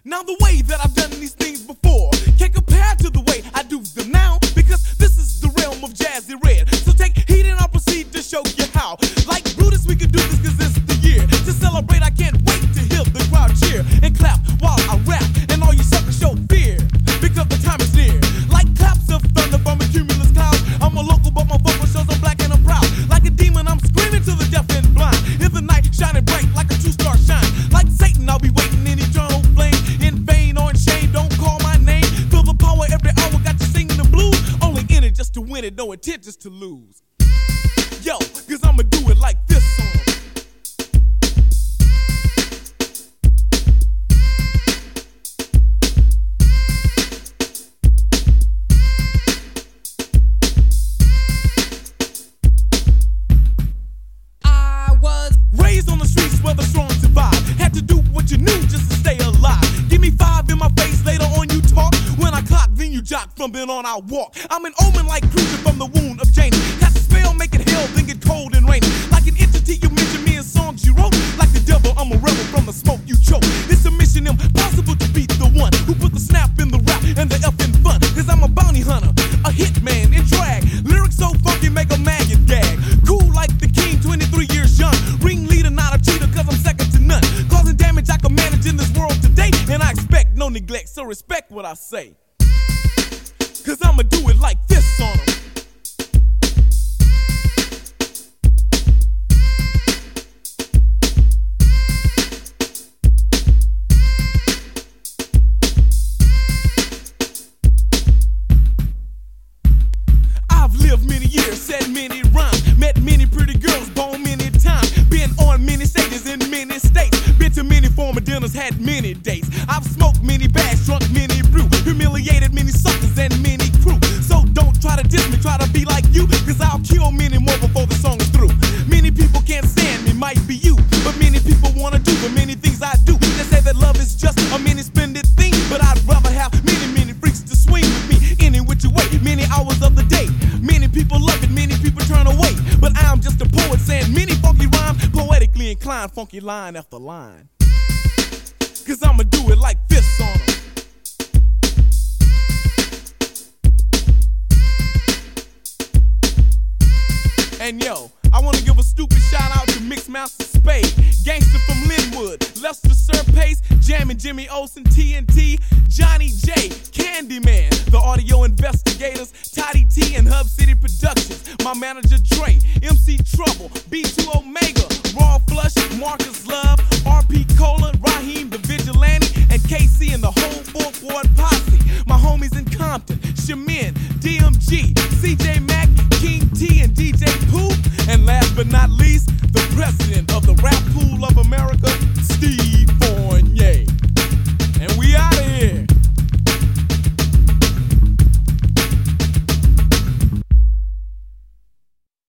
Now the way that I've done these things before can't compare to the way I do them now, because this is the realm of Jazzy Red. So take heed and I'll proceed to show you how. Like Brutus, we can do this cause it's the year to celebrate. I can't wait to hear the crowd cheer and clap while I rap, and all you suckers show fear because the time is near. Like claps of thunder from a cumulus cloud, I'm a local but my vocal shows I'm black and I'm proud. Like a demon I'm screaming to the deaf and blind, in the night shining bright like a two-star shine. Like Satan I'll be waiting in eternal flame, in vain or in shame, don't call my name. Feel the power every hour, got you singing the blues. Only in it just to win it, no intent just to lose. Yo, cause I'ma do it like this song. I was raised on the streets where the strong survive. Had to do what you knew just to stay alive. Give me 5 in my face, later on you talk. When I clock, then you jock, from then on I walk. I'm an omen like creature from the wound of Janie. Cast a spell, make it hell, then get cold and rainy. Like an entity you mention me in songs you wrote. Like the devil, I'm a rebel from the smoke you choke. It's a mission impossible to beat the one who put the snap in the rap and the F in fun. Cause I'm a bounty hunter, a hitman in drag. Lyrics so funky make a maggot gag. Cool like the king, 23 years young. Ringleader, not a cheater, cause I'm second to none. Causing damage I can manage in this world today. And I expect no neglect, so respect what I say. Cause I'ma do it like this on 'em. I've lived many years, said many rhymes, met many pretty girls, born many times, been on many stages in many states, been to many former dinners, had many dates. I've smoked many bags, drunk many brew, humiliated many suckers and many crew. So don't try to diss me, try to be like you, cause I'll kill many more before the song is through. Many people can't stand me, might be you, but many people wanna do the many things I do. They say that love is just a many splendid thing, but I'd rather have many freaks to swing with me any which way, many hours of the day. Many people love it, many people turn away, but I'm just a poet saying many funky rhymes, poetically inclined, funky line after line. Cause I'ma do it like this on 'em. And yo, I wanna give a stupid shout out to Mixmaster Spade, Gangster from Linwood, Lester Sir Pace, Jammin' Jimmy Olsen, TNT, Johnny J, Candyman, the audio investigators, Toddy T and Hub City Productions, my manager Dre, MC Trouble, B2 Omega, Raw Flush, Marcus Love, RP Cola, Raheem the Vigilante, and KC and the whole 4th Ward posse. My homies in Compton, Shamin, DMG, CJ Mack, King T and DJ Pooh, and last but not least, the president of the Rap Pool of America,